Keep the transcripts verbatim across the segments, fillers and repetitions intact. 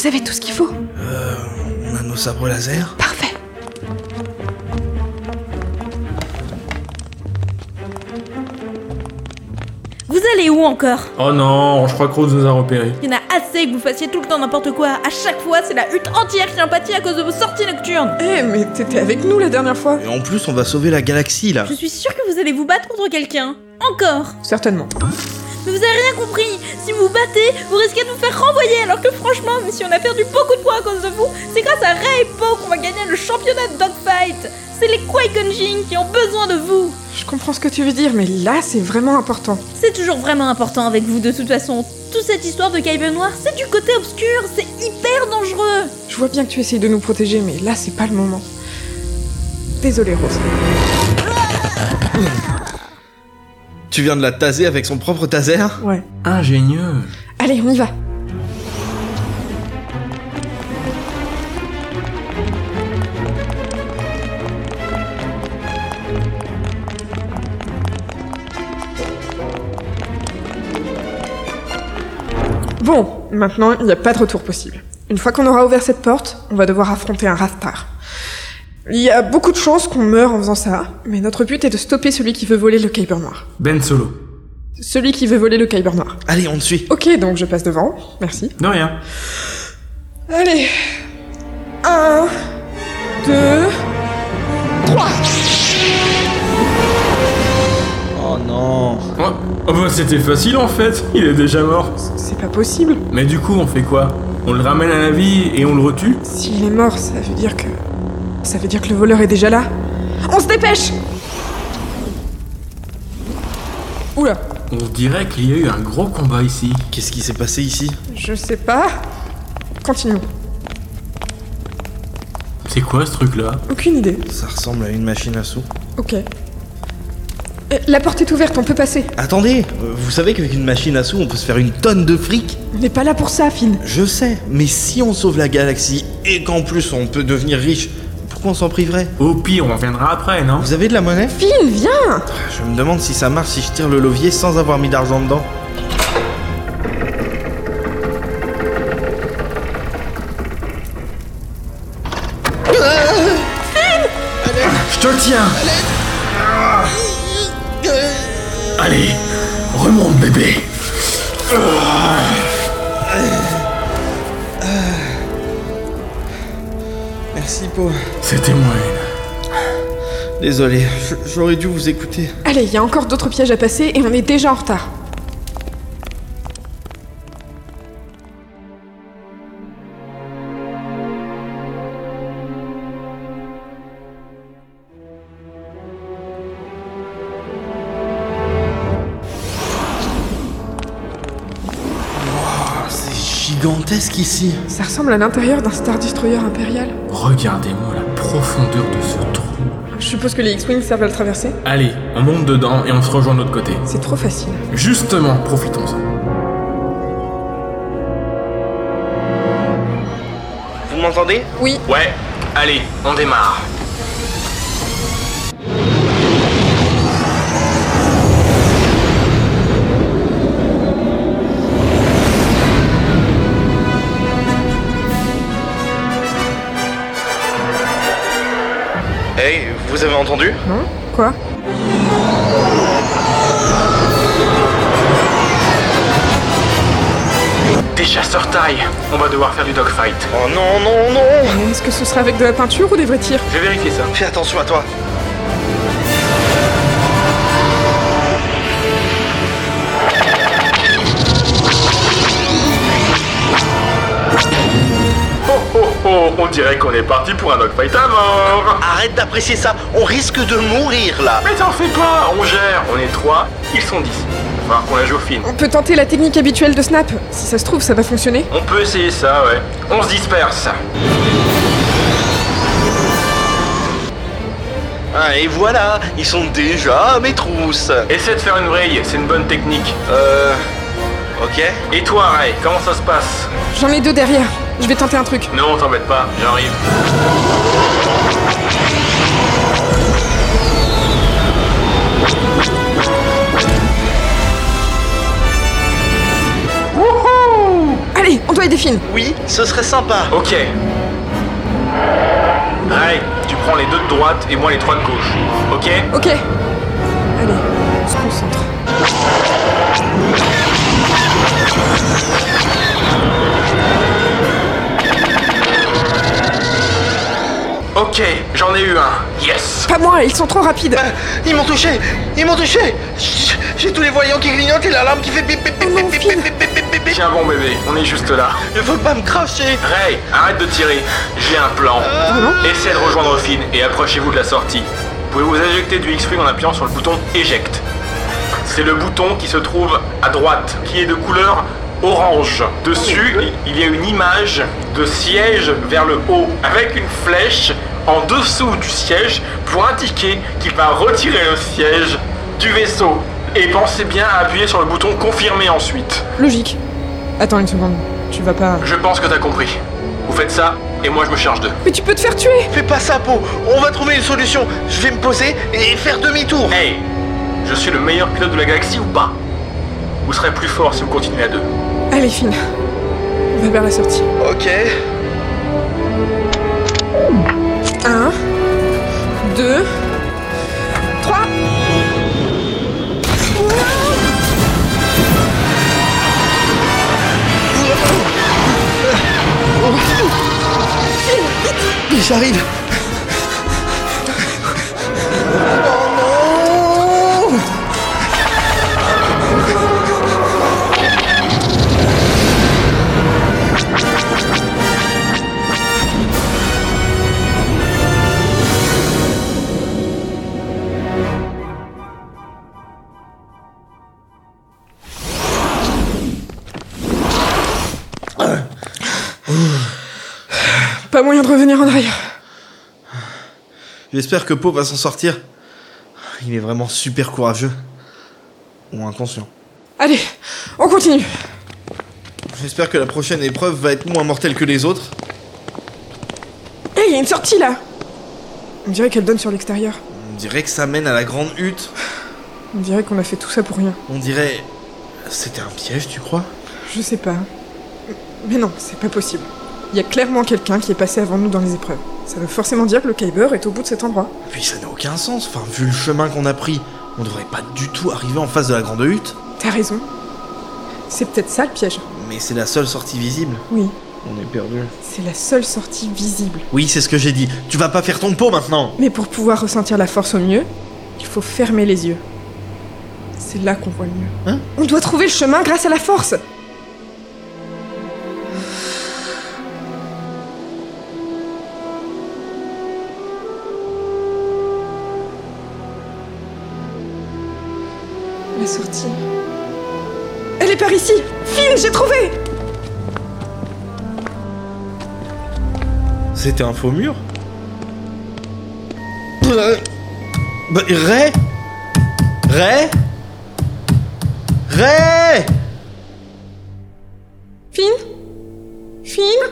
Vous avez tout ce qu'il faut? Euh... On a nos sabres laser. Parfait. Vous allez où encore? Oh non, je crois que Rose nous a repérés. Il y en a assez que vous fassiez tout le temps n'importe quoi. À chaque fois, c'est la hutte entière qui empathie à cause de vos sorties nocturnes. Eh, mais t'étais avec nous la dernière fois. Et en plus, on va sauver la galaxie, là. Je suis sûre que vous allez vous battre contre quelqu'un. Encore. Certainement. Mais vous avez rien compris. Si vous vous battez, vous risquez de vous faire renvoyer. Alors que franchement, même si on a perdu beaucoup de points à cause de vous, c'est grâce à Ray et Po qu'on va gagner le championnat de dogfight. C'est les Qui-Gon Jinn qui ont besoin de vous. Je comprends ce que tu veux dire, mais là, c'est vraiment important. C'est toujours vraiment important avec vous de toute façon. Toute cette histoire de Kyber Noir, c'est du côté obscur. C'est hyper dangereux. Je vois bien que tu essayes de nous protéger, mais là, c'est pas le moment. Désolée, Rose. Tu viens de la taser avec son propre taser? Ouais. Ingénieux. Allez, on y va. Bon, maintenant, il n'y a pas de retour possible. Une fois qu'on aura ouvert cette porte, on va devoir affronter un Rathtar. Il y a beaucoup de chances qu'on meure en faisant ça, mais notre but est de stopper celui qui veut voler le Kyber Noir. Ben Solo. Celui qui veut voler le Kyber Noir. Allez, on te suit. Ok, donc je passe devant, merci. De rien. Allez. Un, deux, trois. Oh non. Oh, oh bah c'était facile en fait, il est déjà mort. C'est pas possible. Mais du coup, on fait quoi? On le ramène à la vie et on le retue? S'il est mort, ça veut dire que... Ça veut dire que le voleur est déjà là. On se dépêche! Oula. On dirait qu'il y a eu un gros combat ici. Qu'est-ce qui s'est passé ici? Je sais pas. Continuons. C'est quoi ce truc-là? Aucune idée. Ça ressemble à une machine à sous. Ok. Euh, La porte est ouverte, on peut passer. Attendez, euh, vous savez qu'avec une machine à sous, on peut se faire une tonne de fric? On n'est pas là pour ça, Finn. Je sais, mais si on sauve la galaxie et qu'en plus on peut devenir riche, pourquoi on s'en priverait? Au pire, on reviendra après, non? Vous avez de la monnaie? Finn, viens! Je me demande si ça marche si je tire le levier sans avoir mis d'argent dedans. Je te tiens! Allez, remonte bébé! Merci, Po. C'était moi. Désolé, j- j'aurais dû vous écouter. Allez, il y a encore d'autres pièges à passer et on est déjà en retard. C'est gigantesque ici. Ça ressemble à l'intérieur d'un Star Destroyer impérial. Regardez-moi la profondeur de ce trou. Je suppose que les X-Wing servent à le traverser. Allez, on monte dedans et on se rejoint de l'autre côté. C'est trop facile. Justement, profitons-en. Vous m'entendez? Oui. Ouais, allez, on démarre. Hey, vous avez entendu? Non? Quoi? Des chasseurs taille. On va devoir faire du dogfight. Oh non, non, non! Est-ce que ce sera avec de la peinture ou des vrais tirs? Je vais vérifier ça. Fais attention à toi. Oh oh oh, on dirait qu'on est parti pour un dogfight à mort. Arrête d'apprécier ça, on risque de mourir là. Mais t'en fais pas, on gère. On est trois, ils sont dix. Il va falloir qu'on la joue fine. On peut tenter la technique habituelle de Snap. Si ça se trouve, ça va fonctionner. On peut essayer ça, ouais. On se disperse. Ah, et voilà, ils sont déjà à mes trousses. Essaie de faire une vrille, c'est une bonne technique. Euh... Ok. Et toi, Ray, comment ça se passe? J'en ai deux derrière. Je vais tenter un truc. Non, t'embête pas, j'arrive. Allez, on doit aider Finn. Finn. Oui, ce serait sympa. Ok. Ray, tu prends les deux de droite et moi les trois de gauche. Ok? Ok. Allez, on se concentre. Ok, j'en ai eu un. Yes! Pas moi, ils sont trop rapides. Ah, ils m'ont touché. Ils m'ont touché. J- J'ai tous les voyants qui clignotent et l'alarme qui fait bip bip bip Oh non, bip bip Finn. bip bip bip bip bip. Tiens bon bébé, on est juste là. Il faut pas me cracher. Ray, arrête de tirer. J'ai un plan. Vraiment? Essayez de rejoindre Finn et approchez-vous de la sortie. Vous pouvez vous éjecter du X-Wing en appuyant sur le bouton éjecte. C'est le bouton qui se trouve à droite, qui est de couleur orange. Dessus, il y a une image de siège vers le haut, avec une flèche en dessous du siège pour indiquer qu'il va retirer le siège du vaisseau. Et pensez bien à appuyer sur le bouton confirmer ensuite. Logique. Attends une seconde. Tu vas pas... Je pense que t'as compris. Vous faites ça, et moi je me charge d'eux. Mais tu peux te faire tuer. Fais pas ça, Po. On va trouver une solution. Je vais me poser et faire demi-tour. Hey, je suis le meilleur pilote de la galaxie ou pas? Vous serez plus fort si vous continuez à deux. Allez, Finn. On va vers la sortie. Ok. Un, deux, trois. J'arrive. Oh non! Pas moyen de revenir en arrière. J'espère que Po va s'en sortir. Il est vraiment super courageux. Ou inconscient. Allez, on continue. J'espère que la prochaine épreuve va être moins mortelle que les autres. Hé, il y a une sortie là. On dirait qu'elle donne sur l'extérieur. On dirait que ça mène à la grande hutte. On dirait qu'on a fait tout ça pour rien. On dirait... C'était un piège, tu crois? Je sais pas. Mais non, c'est pas possible. Il y a clairement quelqu'un qui est passé avant nous dans les épreuves. Ça veut forcément dire que le Kyber est au bout de cet endroit. Puis ça n'a aucun sens. Enfin, vu le chemin qu'on a pris, on devrait pas du tout arriver en face de la grande hutte. T'as raison. C'est peut-être ça le piège. Mais c'est la seule sortie visible. Oui, On est perdu. c'est la seule sortie visible. Oui, c'est ce que j'ai dit. Tu vas pas faire ton pot maintenant. Mais pour pouvoir ressentir la force au mieux, il faut fermer les yeux. C'est là qu'on voit le mieux. Hein? On doit trouver le chemin grâce à la force. La sortie. Elle est par ici. Finn, j'ai trouvé. C'était un faux mur. Euh, Bah, Ray Ray Ray Finn Finn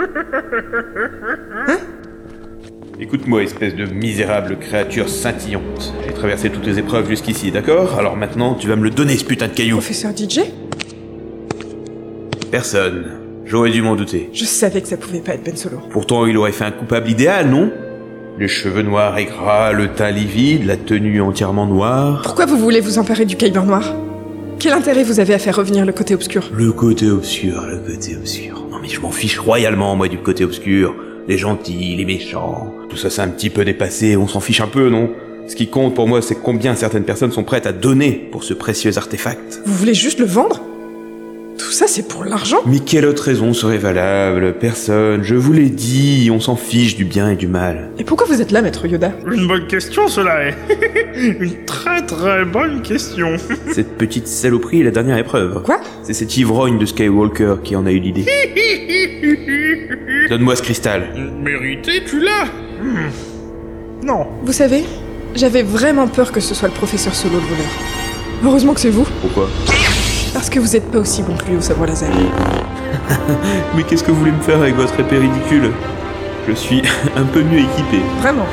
Écoute-moi, espèce de misérable créature scintillante. J'ai traversé toutes les épreuves jusqu'ici, d'accord? Alors maintenant, tu vas me le donner, ce putain de caillou. Professeur D J? Personne. J'aurais dû m'en douter. Je savais que ça pouvait pas être Ben Solo. Pourtant, il aurait fait un coupable idéal, non? Les cheveux noirs et gras, le teint livide, la tenue entièrement noire. Pourquoi vous voulez vous emparer du Kyber noir? Quel intérêt vous avez à faire revenir le côté obscur? Le côté obscur, le côté obscur. Non mais je m'en fiche royalement, moi, du côté obscur. Les gentils, les méchants. Tout ça, c'est un petit peu dépassé, on s'en fiche un peu, non? Ce qui compte pour moi, c'est combien certaines personnes sont prêtes à donner pour ce précieux artefact. Vous voulez juste le vendre? Tout ça, c'est pour l'argent? Mais quelle autre raison serait valable? Personne, je vous l'ai dit, on s'en fiche du bien et du mal. Et pourquoi vous êtes là, maître Yoda? Une bonne question, cela est. Une très très bonne question. Cette petite saloperie est la dernière épreuve. Quoi? C'est cet ivrogne de Skywalker qui en a eu l'idée. Donne-moi ce cristal. Mérité, tu l'as. Hmm. Non. Vous savez, j'avais vraiment peur que ce soit le professeur Solo le voleur. Heureusement que c'est vous, Pourquoi? parce que vous êtes pas aussi bon que lui au sabre laser. Mais qu'est-ce que vous voulez me faire avec votre épée ridicule? Je suis un peu mieux équipé. Vraiment.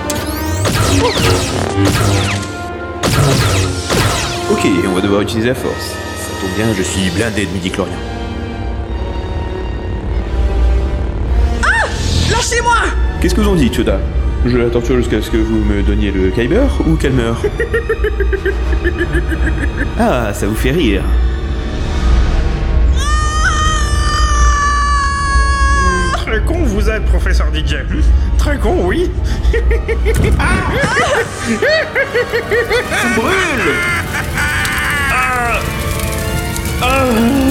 Ok, on va devoir utiliser la force. Ça tombe bien, je suis blindé de midi-chloriens. Qu'est-ce que vous en dites, Yoda? Je la torture jusqu'à ce que vous me donniez le Kyber ou qu'elle meure? Ah, ça vous fait rire. Très con vous êtes, professeur D J. Très con, oui. Ça brûle. Ah. Ah.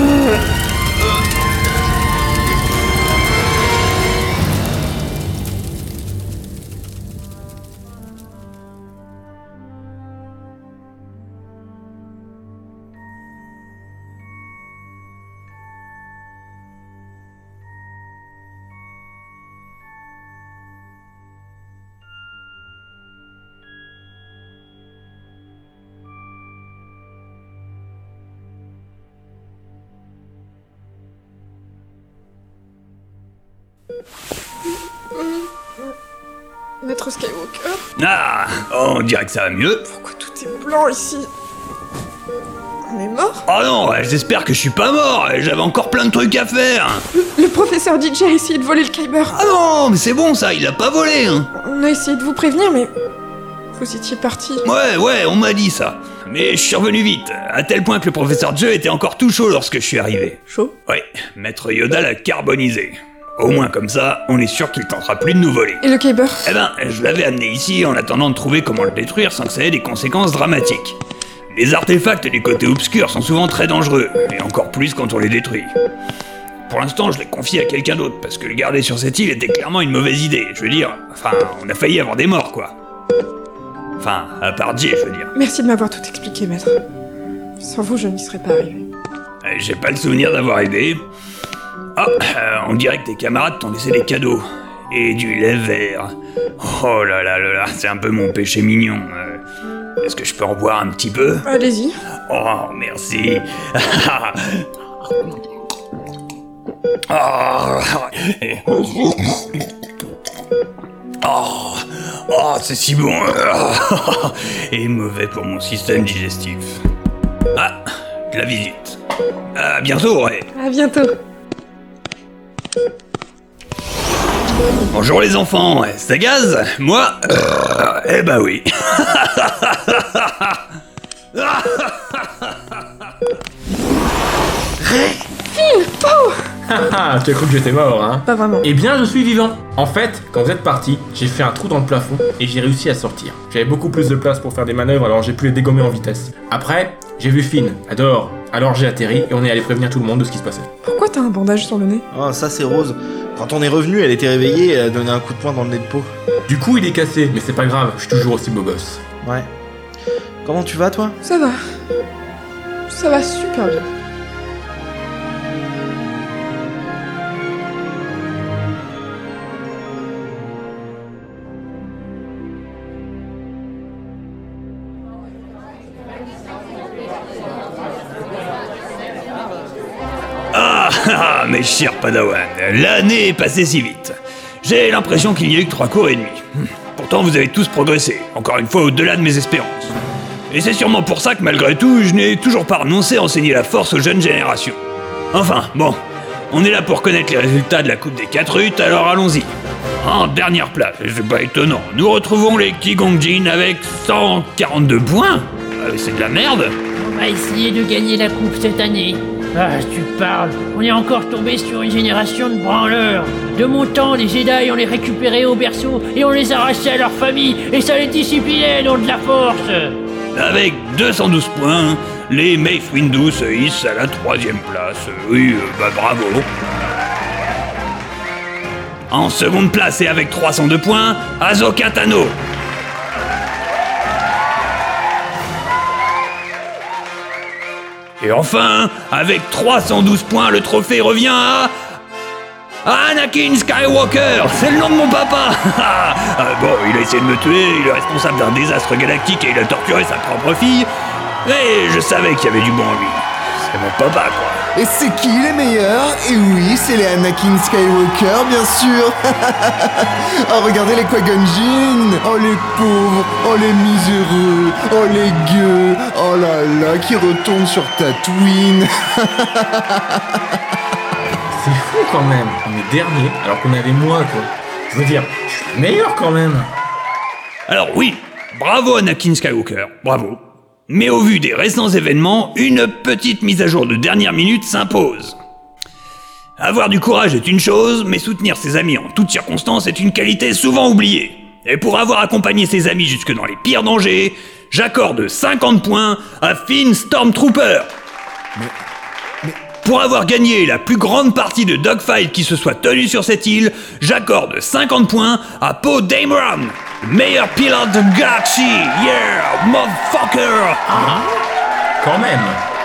Maître Skywalker, Ah, on dirait que ça va mieux. pourquoi tout est blanc ici? On est mort? Oh non, j'espère que je suis pas mort, j'avais encore plein de trucs à faire. Le, le professeur D J a essayé de voler le Kyber. Ah non, mais c'est bon ça, il a pas volé, hein. On a essayé de vous prévenir, mais vous étiez parti. Ouais, ouais, on m'a dit ça. Mais je suis revenu vite, à tel point que le professeur Joe était encore tout chaud lorsque je suis arrivé. Chaud? Ouais, Maître Yoda l'a carbonisé. Au moins comme ça, on est sûr qu'il tentera plus de nous voler. Et le Kyber? Eh ben, je l'avais amené ici en attendant de trouver comment le détruire sans que ça ait des conséquences dramatiques. Les artefacts du côté obscur sont souvent très dangereux, et encore plus quand on les détruit. Pour l'instant, je l'ai confié à quelqu'un d'autre, parce que le garder sur cette île était clairement une mauvaise idée, je veux dire. Enfin, on a failli avoir des morts, quoi. Enfin, à part Jay, je veux dire. Merci de m'avoir tout expliqué, maître. Sans vous, je n'y serais pas arrivé. Euh, J'ai pas le souvenir d'avoir aidé. Ah, euh, on dirait que tes camarades t'ont laissé des cadeaux. Et du lait vert. Oh là là là là, c'est un peu mon péché mignon. Euh, Est-ce que je peux en boire un petit peu? Allez-y. Oh, merci. Oh, oh, oh, c'est si bon. Et mauvais pour mon système digestif. Ah, de la visite. À bientôt, ouais. À bientôt. Bonjour les enfants, ça gaz? Moi euh, Eh bah oui. Finn, Poe! Ah, tu as cru que j'étais mort, hein? Pas vraiment. Eh bien, je suis vivant. En fait, quand vous êtes parti, j'ai fait un trou dans le plafond et j'ai réussi à sortir. J'avais beaucoup plus de place pour faire des manœuvres, alors j'ai pu les dégommer en vitesse. Après, j'ai vu Finn, adore. Alors j'ai atterri et on est allé prévenir tout le monde de ce qui se passait. Pourquoi t'as un bandage sur le nez? Oh, ça c'est Rose. Quand on est revenu, elle était réveillée et elle a donné un coup de poing dans le nez de peau. Du coup, il est cassé, mais c'est pas grave, je suis toujours aussi beau gosse. Ouais. Comment tu vas, toi? Ça va. Ça va super bien. Ah, ah, mes chers Padawan, l'année est passée si vite. J'ai l'impression qu'il n'y a eu que trois cours et demi. Pourtant, vous avez tous progressé, encore une fois au-delà de mes espérances. Et c'est sûrement pour ça que malgré tout, je n'ai toujours pas renoncé à enseigner la force aux jeunes générations. Enfin, bon, on est là pour connaître les résultats de la Coupe des quatre Ruth, alors allons-y. En dernière place, c'est pas étonnant, nous retrouvons les Qui-Gon Jinn avec cent quarante-deux points. Euh, c'est de la merde. On va essayer de gagner la coupe cette année. Ah, tu parles. On est encore tombé sur une génération de branleurs. De mon temps, les Jedi, on les récupérait au berceau et on les arrachait à leur famille et ça les disciplinait, nom de la force. Avec deux cent douze points, les Mace Windu se hissent à la troisième place. Oui, euh, bah bravo. En seconde place et avec trois cent deux points, Ahsoka Tano. Et enfin, avec trois cent douze points, le trophée revient à... à Anakin Skywalker. C'est le nom de mon papa. Ah, bon, il a essayé de me tuer, il est responsable d'un désastre galactique et il a torturé sa propre fille. Mais je savais qu'il y avait du bon en lui. C'est mon papa, quoi. Et c'est qui les meilleurs? Et oui, c'est les Anakin Skywalker, bien sûr. Oh, regardez les Qui-Gon Jinn. Oh, les pauvres. Oh, les miséreux. Oh, les gueux. Oh là là, qui retournent sur Tatooine. C'est fou quand même. On est dernier, alors qu'on avait moi, quoi. Je veux dire, je suis meilleur quand même. Alors oui, bravo Anakin Skywalker, bravo. Mais au vu des récents événements, une petite mise à jour de dernière minute s'impose. Avoir du courage est une chose, mais soutenir ses amis en toutes circonstances est une qualité souvent oubliée. Et pour avoir accompagné ses amis jusque dans les pires dangers, j'accorde cinquante points à Finn Stormtrooper. Mais... mais... Pour avoir gagné la plus grande partie de dogfight qui se soit tenue sur cette île, j'accorde cinquante points à Poe Dameron, le meilleur pilote de Galaxy. Yeah, motherfucker. Hein? Quand même.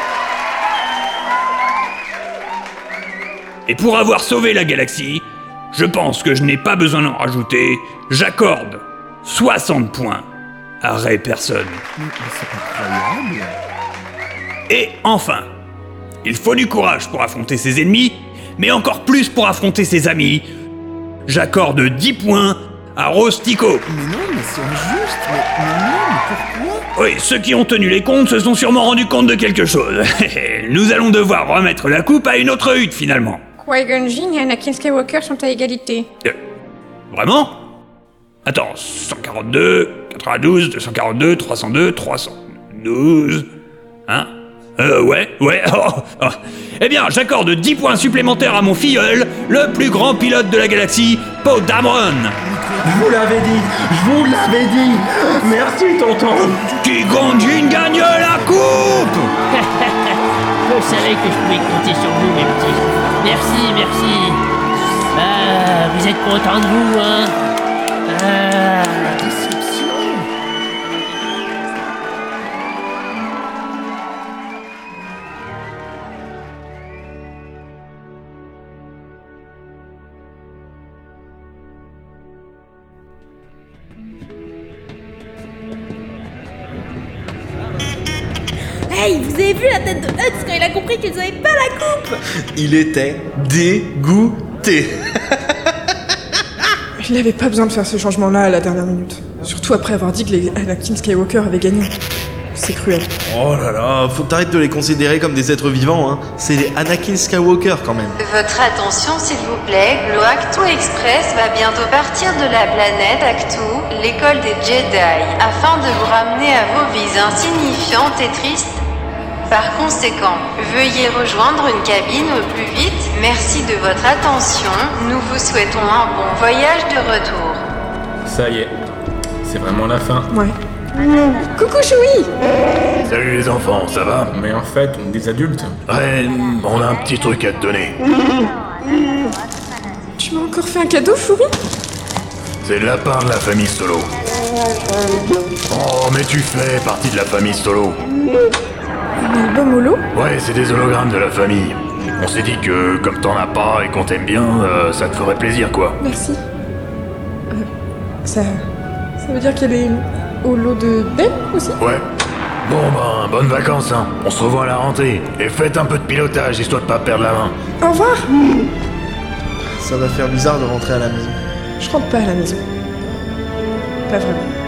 Et pour avoir sauvé la galaxie, je pense que je n'ai pas besoin d'en rajouter, j'accorde soixante points à Ray Person. mais c'est incroyable. Et enfin, il faut du courage pour affronter ses ennemis, mais encore plus pour affronter ses amis. J'accorde dix points à Rose Tico. Mais non, mais c'est injuste. Mais, mais non, mais pourquoi? Oui, ceux qui ont tenu les comptes se sont sûrement rendus compte de quelque chose. Nous allons devoir remettre la coupe à une autre hutte finalement. Qui-Gon Jinn et Anakin Skywalker sont à égalité. Euh, vraiment? Attends, cent quarante-deux, quatre-vingt-douze, deux cent quarante-deux, trois cent deux, trois cent douze... Hein? Euh, ouais, ouais, oh, oh. Eh bien, j'accorde dix points supplémentaires à mon filleul, le plus grand pilote de la galaxie, Poe Dameron. Je vous l'avais dit, je vous l'avais dit. Merci, tonton. Qui-Gon Jinn gagne la coupe. Je savais que je pouvais compter sur vous, mes petits. Merci, merci. Ah, vous êtes contents de vous, hein? Ah. Hey, vous avez vu la tête de Hutz quand il a compris qu'ils avaient pas la coupe? Il était dégoûté. Il n'avait pas besoin de faire ce changement-là à la dernière minute. Surtout après avoir dit que les Anakin Skywalker avaient gagné. C'est cruel. Oh là là, faut que t'arrêtes de les considérer comme des êtres vivants, hein. C'est les Anakin Skywalker quand même. Votre attention s'il vous plaît, Glow Actu Express va bientôt partir de la planète Actu, l'école des Jedi, afin de vous ramener à vos vies insignifiantes et tristes. Par conséquent, veuillez rejoindre une cabine au plus vite. Merci de votre attention. Nous vous souhaitons un bon voyage de retour. Ça y est, c'est vraiment la fin. Ouais. Coucou Choui. Salut les enfants, ça va? Mais en fait, on est des adultes. Ouais, on a un petit truc à te donner. Tu m'as encore fait un cadeau, Chouri? C'est le lapin de la famille Solo. Oh, mais tu fais partie de la famille Solo. Un album holo? Ouais, c'est des hologrammes de la famille. On s'est dit que, comme t'en as pas et qu'on t'aime bien, euh, ça te ferait plaisir, quoi. Merci. Euh, ça... Ça veut dire qu'il y a des holos de Ben aussi? Ouais. Bon ben, bonnes vacances, hein. On se revoit à la rentrée. Et faites un peu de pilotage, histoire de pas perdre la main. Au revoir. Ça va faire bizarre de rentrer à la maison. Je rentre pas à la maison. Pas vraiment.